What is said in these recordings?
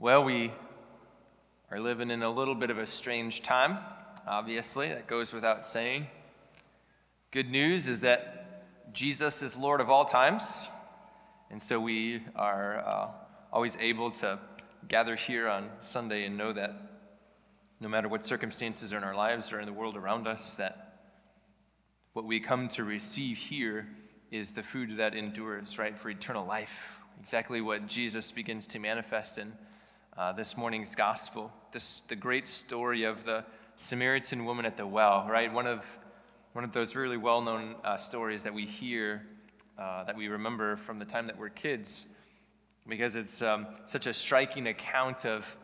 Well, we are living in a little bit of a strange time, obviously. That goes without saying. Good news is that Jesus is Lord of all times, and so we are always able to gather here on Sunday and know that no matter what circumstances are in our lives or in the world around us, that what we come to receive here is the food that endures, right, for eternal life. Exactly what Jesus begins to manifest in this morning's gospel, the great story of the Samaritan woman at the well, right? One of those really well-known stories that we hear, that we remember from the time that we're kids, because it's such a striking account of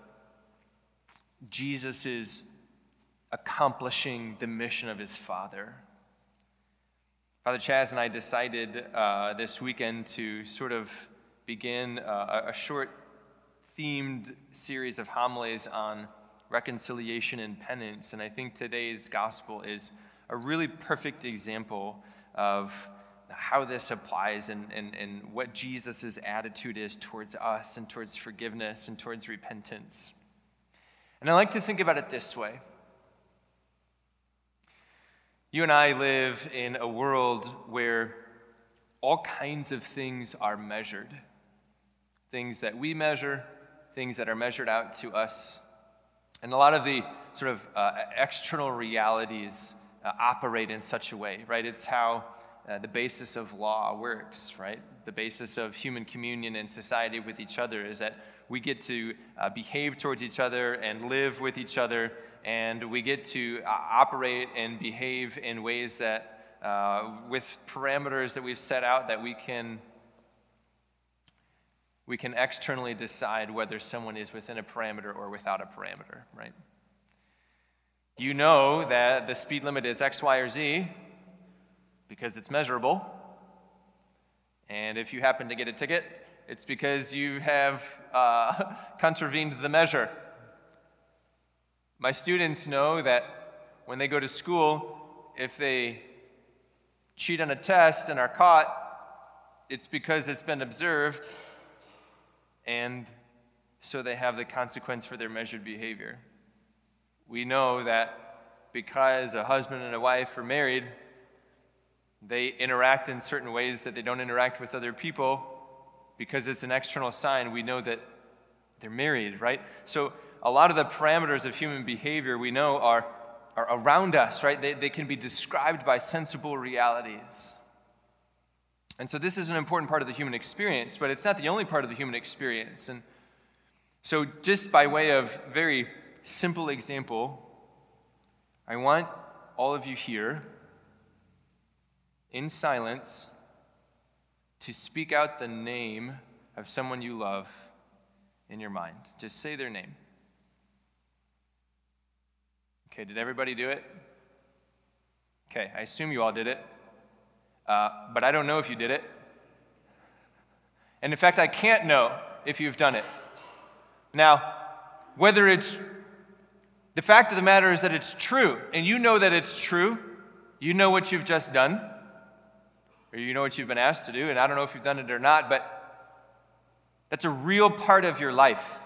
Jesus' accomplishing the mission of his Father. Father Chaz and I decided this weekend to sort of begin a short themed series of homilies on reconciliation and penance, and I think today's gospel is a really perfect example of how this applies and what Jesus' attitude is towards us and towards forgiveness and towards repentance. And I like to think about it this way. You and I live in a world where all kinds of things are measured. Things that we measure, things that are measured out to us. And a lot of the sort of external realities operate in such a way, right? It's how the basis of law works, right? The basis of human communion and society with each other is that we get to behave towards each other and live with each other, and we get to operate and behave in ways that, with parameters that we've set out, that we can externally decide whether someone is within a parameter or without a parameter, right? You know that the speed limit is X, Y, or Z because it's measurable. And if you happen to get a ticket, it's because you have contravened the measure. My students know that when they go to school, if they cheat on a test and are caught, it's because it's been observed, and so they have the consequence for their measured behavior. We know that because a husband and a wife are married, they interact in certain ways that they don't interact with other people because it's an external sign. We know that they're married, right? So a lot of the parameters of human behavior we know are around us, right? They can be described by sensible realities. And so this is an important part of the human experience, but it's not the only part of the human experience. And so just by way of very simple example, I want all of you here, in silence, to speak out the name of someone you love in your mind. Just say their name. Okay, did everybody do it? Okay, I assume you all did it. But I don't know if you did it. And in fact, I can't know if you've done it. Now, the fact of the matter is that it's true, and you know that it's true. You know what you've just done, or you know what you've been asked to do, and I don't know if you've done it or not, but that's a real part of your life.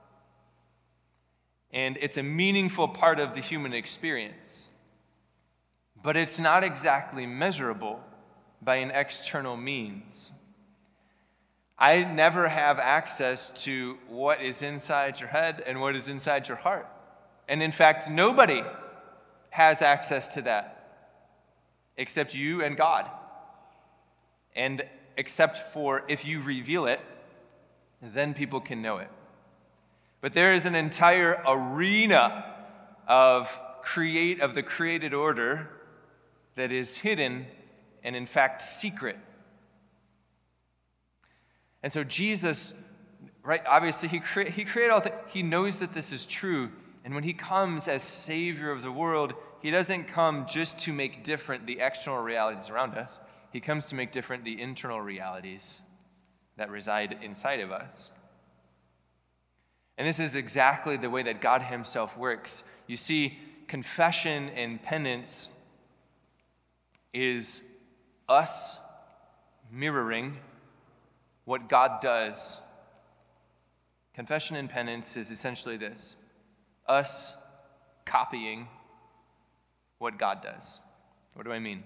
And it's a meaningful part of the human experience. But it's not exactly measurable by an external means. I never have access to what is inside your head and what is inside your heart. And in fact, nobody has access to that except you and God. And except for if you reveal it, then people can know it. But there is an entire arena of the created order that is hidden and in fact secret. And so Jesus, right, obviously he created all things. He knows that this is true. And when he comes as Savior of the world, he doesn't come just to make different the external realities around us. He comes to make different the internal realities that reside inside of us. And this is exactly the way that God himself works. You see, confession and penance is us mirroring what God does Confession and penance is essentially this: us copying what God does. What do I mean?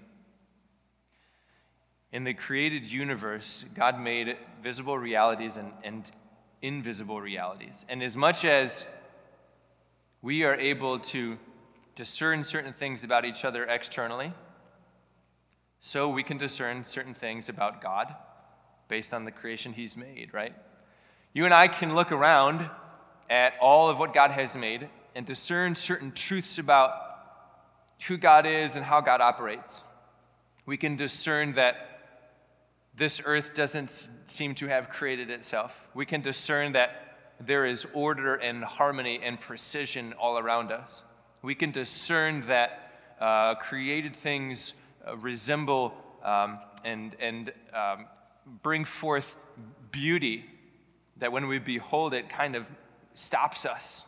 In the created universe, God made visible realities and invisible realities. And as much as we are able to discern certain things about each other externally, so we can discern certain things about God based on the creation he's made, right? You and I can look around at all of what God has made and discern certain truths about who God is and how God operates. We can discern that this earth doesn't seem to have created itself. We can discern that there is order and harmony and precision all around us. We can discern that created things resemble and bring forth beauty, that when we behold it kind of stops us.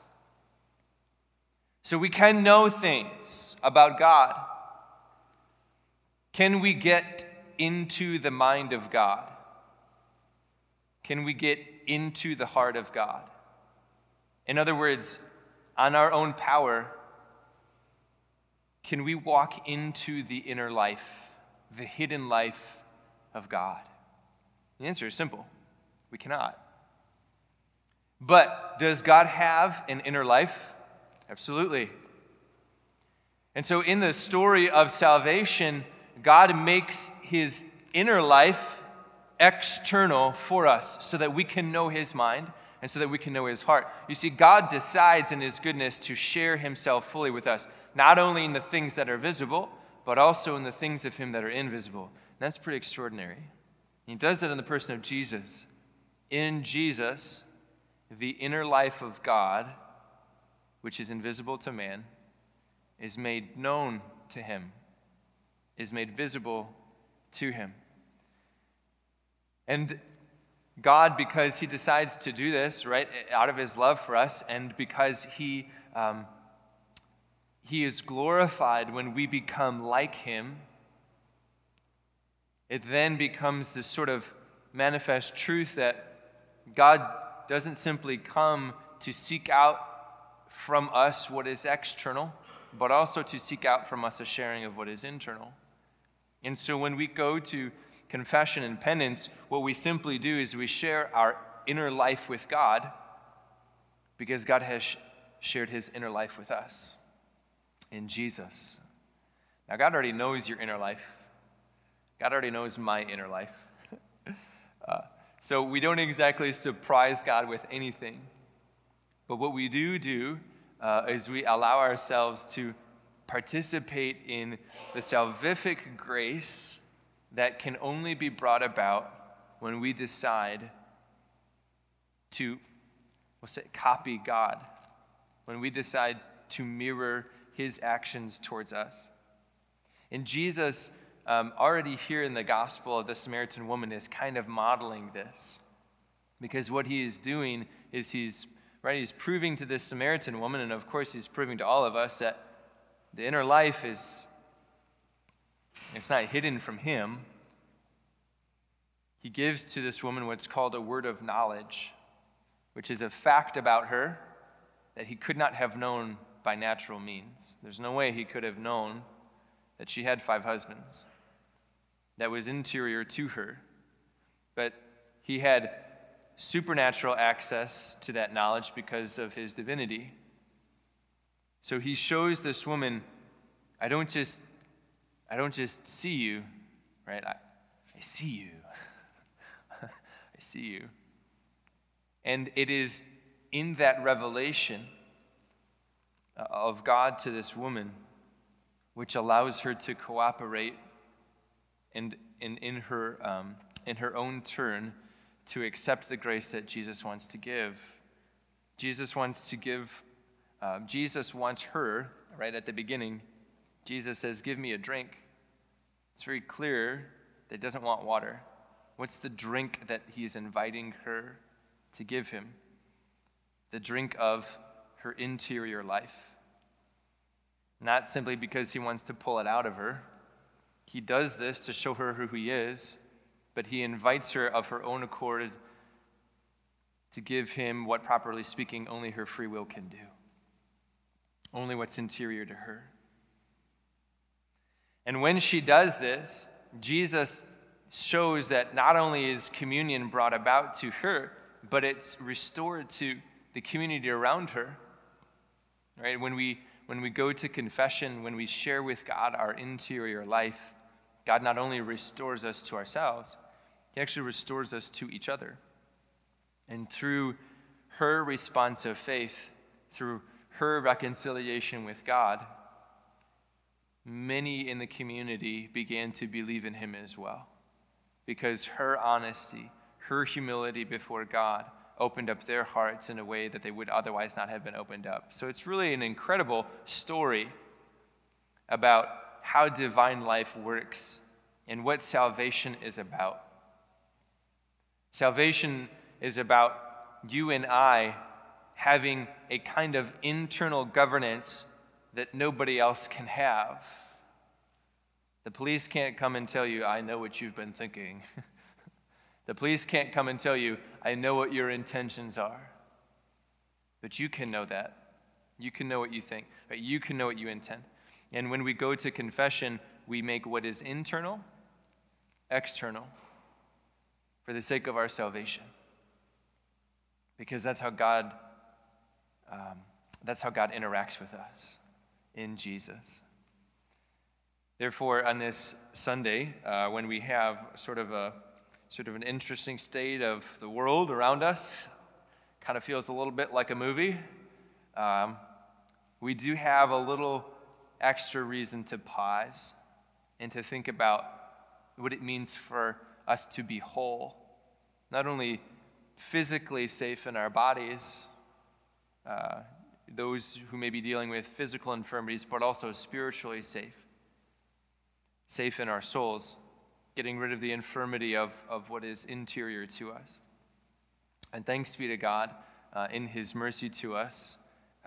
So we can know things about God. Can we get into the mind of God? Can we get into the heart of God? In other words, on our own power, can we walk into the inner life, the hidden life of God? The answer is simple. We cannot. But does God have an inner life? Absolutely. And so in the story of salvation, God makes his inner life external for us so that we can know his mind and so that we can know his heart. You see, God decides in his goodness to share himself fully with us, not only in the things that are visible, but also in the things of him that are invisible. And that's pretty extraordinary. He does that in the person of Jesus. In Jesus, the inner life of God, which is invisible to man, is made known to him, is made visible to him. And God, because he decides to do this, right, out of his love for us, and because he is glorified when we become like him, it then becomes this sort of manifest truth that God doesn't simply come to seek out from us what is external, but also to seek out from us a sharing of what is internal. And so when we go to confession and penance, what we simply do is we share our inner life with God because God has shared his inner life with us in Jesus. Now, God already knows your inner life. God already knows my inner life. So we don't exactly surprise God with anything. But what we do is we allow ourselves to participate in the salvific grace that can only be brought about when we decide to, copy God, when we decide to mirror his actions towards us. And Jesus, already here in the gospel of the Samaritan woman, is kind of modeling this. Because what he is doing is he's proving to this Samaritan woman, and of course he's proving to all of us, that the inner life it's not hidden from him. He gives to this woman what's called a word of knowledge, which is a fact about her that he could not have known by natural means. There's no way he could have known that she had 5 husbands. That was interior to her. But he had supernatural access to that knowledge because of his divinity. So he shows this woman, I don't just see you, right? I see you. I see you. And it is in that revelation of God to this woman which allows her to cooperate and in her own turn to accept the grace that Jesus wants to give. Jesus wants her, right at the beginning, Jesus says, give me a drink. It's very clear that he doesn't want water. What's the drink that he's inviting her to give him? The drink of her interior life. Not simply because he wants to pull it out of her. He does this to show her who he is, but he invites her of her own accord to give him what, properly speaking, only her free will can do, only what's interior to her. And when she does this, Jesus shows that not only is communion brought about to her, but it's restored to the community around her. Right? When we go to confession, when we share with God our interior life, God not only restores us to ourselves, he actually restores us to each other. And through her response of faith, through her reconciliation with God, many in the community began to believe in him as well. Because her honesty, her humility before God opened up their hearts in a way that they would otherwise not have been opened up. So it's really an incredible story about how divine life works and what salvation is about. Salvation is about you and I having a kind of internal governance that nobody else can have. The police can't come and tell you, I know what you've been thinking. The police can't come and tell you, I know what your intentions are. But you can know that. You can know what you think. Right? You can know what you intend. And when we go to confession, we make what is internal, external, for the sake of our salvation. Because that's how God interacts with us in Jesus. Therefore, on this Sunday, when we have sort of an interesting state of the world around us, kind of feels a little bit like a movie, we do have a little extra reason to pause and to think about what it means for us to be whole, not only physically safe in our bodies, those who may be dealing with physical infirmities, but also spiritually safe in our souls, getting rid of the infirmity of what is interior to us. And thanks be to God, in his mercy to us,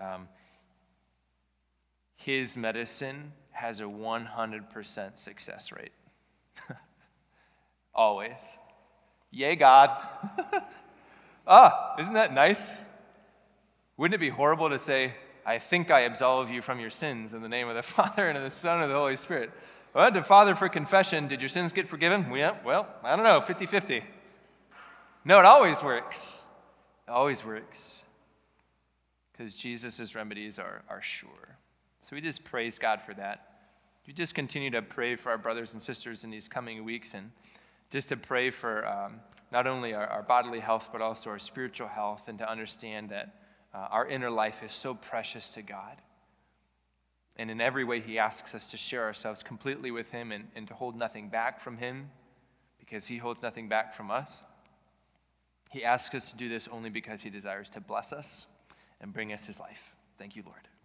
his medicine has a 100% success rate. Always. Yay, God. Isn't that nice? Wouldn't it be horrible to say, I think I absolve you from your sins in the name of the Father and of the Son and of the Holy Spirit? Well, to Father for confession, did your sins get forgiven? Yeah, well, I don't know, 50-50. No, it always works. It always works. Because Jesus' remedies are sure. So we just praise God for that. We just continue to pray for our brothers and sisters in these coming weeks, and just to pray for not only our bodily health, but also our spiritual health, and to understand that our inner life is so precious to God. And in every way, he asks us to share ourselves completely with him and to hold nothing back from him, because he holds nothing back from us. He asks us to do this only because he desires to bless us and bring us his life. Thank you, Lord.